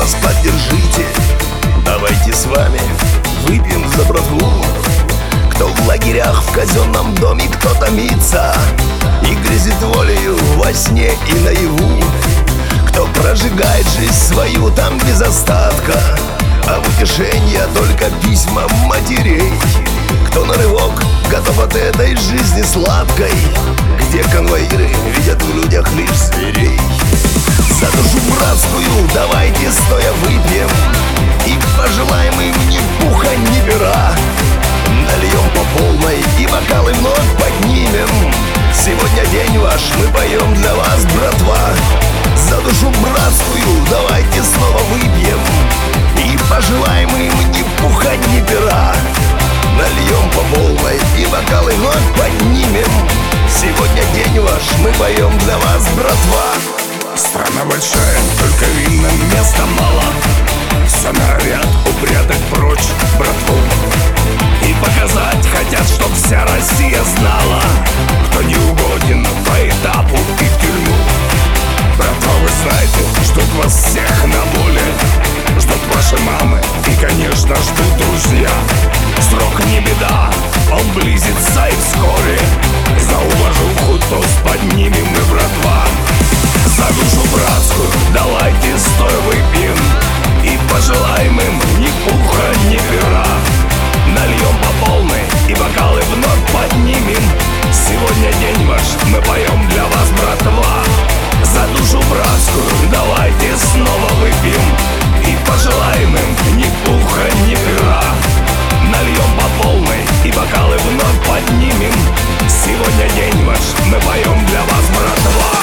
нас поддержите. Давайте с вами выпьем за братву. Кто в лагерях, в казенном доме, кто томится и грезит волею во сне и наяву. Кто прожигает жизнь свою там без остатка, а в утешение только письма матерей. Кто на рывок готов от этой жизни сладкой, где конвоиры видят в людях лишь зверей. За душу братскую давайте стоя выпьем и пожелаем им ни пуха, ни пера. Нальем по полной и бокалы вновь поднимем. Сегодня день ваш, мы поем для вас, братва. За душу братскую давайте снова выпьем и пожелаем им ни пуха, ни пера. Нальем по полной и бокалы вновь поднимем. Сегодня день ваш, мы поем для вас, братва. Страна большая, только винным места мало. Все норовят упрятать прочь братву и показать хотят, чтоб вся Россия знала, кто не угоден по этапу и в тюрьму. Братва, вы знаете, ждут вас всех на воле, ждут ваши мамы и, конечно, ждут друзья. Срок не беда, он близится и вскоре за уважуху тост поднимем мы, братва. За душу братскую давайте стоя выпьем и пожелаем им ни пуха, ни пера. Нальем по полной и бокалы вновь поднимем. Сегодня день ваш, мы поем для вас, братва. За душу братскую давайте снова выпьем и пожелаем им ни пуха, ни пера. Нальем по полной и бокалы вновь поднимем. Сегодня день ваш, мы поем для вас, братва.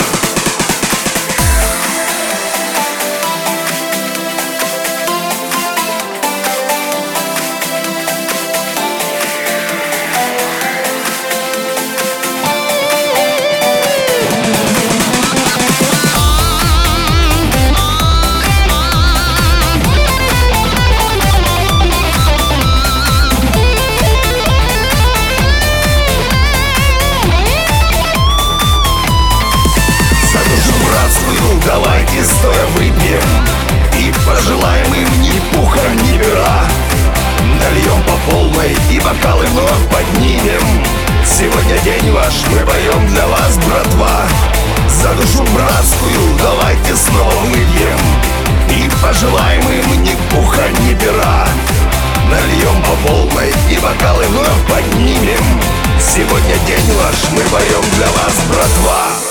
Давайте стоя выпьем и пожелаем им ни пуха, ни пера. Нальем по полной и бокалы вновь поднимем. Сегодня день ваш, мы поем для вас, братва. За душу братскую давайте снова выпьем и пожелаем им ни пуха, ни пера. Нальем по полной и бокалы вновь поднимем. Сегодня день ваш, мы поем для вас, братва.